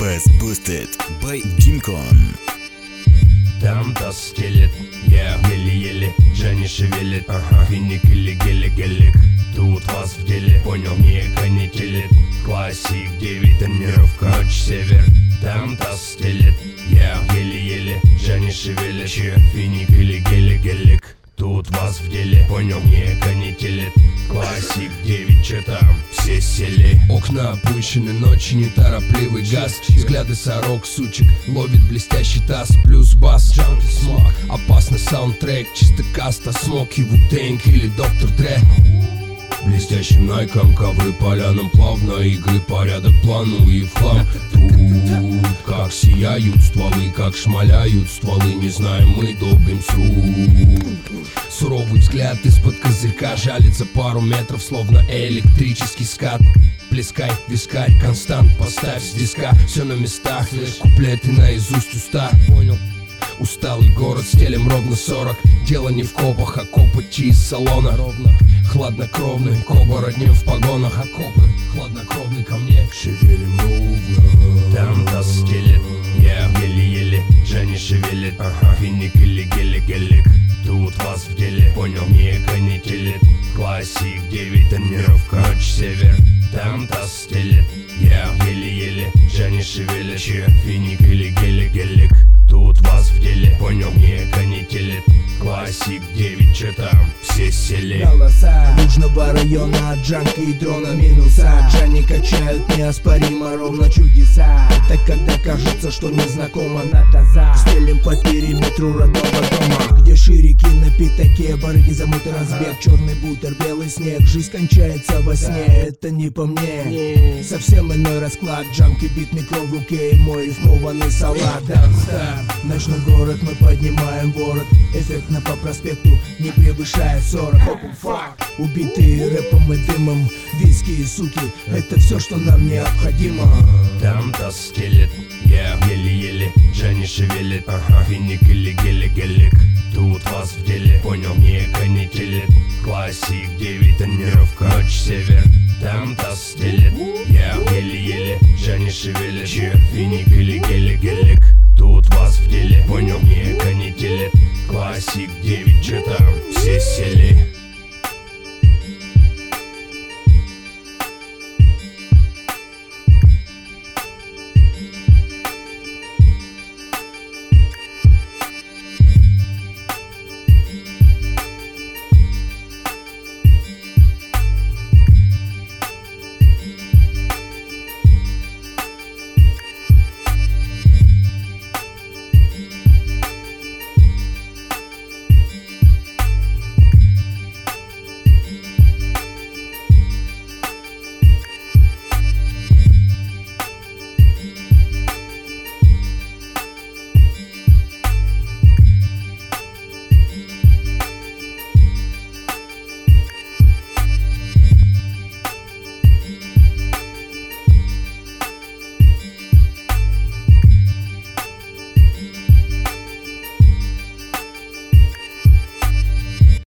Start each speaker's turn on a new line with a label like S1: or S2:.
S1: was boosted by Dinkon.
S2: Там таз стелет, еле-еле, Джани шевелит, финик или гелик. Тут вас в деле, понял, не канителит. Классик 9, тонировка, ночь север. Там таз стелет, еле-еле, Джани шевелит, финик или гелик. Тут вас в деле, понял, не канителит. Классик 9, че там, все сели. Окна опущены, ночи неторопливый газ. Взгляды сорок, сучек, ловит блестящий таз. Плюс бас, джанки, смог. Опасный саундтрек, чисто каста, смоки, Ву-Тэнг или Доктор Дре. Блестящим найком, ковры полянам плавно. Игры порядок плану и в хлам. Тут как сияют стволы, как шмаляют стволы. Не знаем, мы долбим с рук. Суровый взгляд из-под козырька жалится пару метров, словно электрический скат. Плескай, вискарь, констант, поставь с диска. Все на местах, куплеты наизусть уста. Понял? Усталый город, стелем ровно 40. Дело не в копах, а копоти из салона. Ровно, хладнокровный, коба роднем в погонах. Окопы, хладнокровный ко мне, шевелим ровно. Там таз стелет, еле-еле, Джани шевелит, финик или гелик. Тут вас в деле, понял, не канителит. Классик 9, тонировка, ночь север. Там таз стелет, еле-еле, Джани шевелит, финик или гелик. Тут вас в деле, понял, не канителит. Классик 9, че там, все сели.
S3: Голоса Южного района, от джанка и дрона минуса. Джани качают неоспоримо, ровно чудеса. Это когда кажется, что незнакомо на таза. Стелим по периметру родного дома, где ширики на пятаке, барыги замуты разбег. Черный бутер, белый снег, жизнь кончается во сне. Это не по мне, совсем иной расклад. Джанки, бит, микро в руке и мой рифмованный салат. Ночной город, мы поднимаем ворот. Эффектно по проспекту, не превышая 40. Убитые рэпом и дымом, виски и суки, это все, что нам необходимо.
S2: Там таз стелет, еле-еле, Джани шевелит, финик или гелик. Тут вас в деле, понял, не канителит. Классик 9, тонировка, ночь север. Там таз стелет, еле-еле, Джани шевелит, финик или гелик. Тут вас в деле, понял, не канителит. Классик 9, че там, все сели.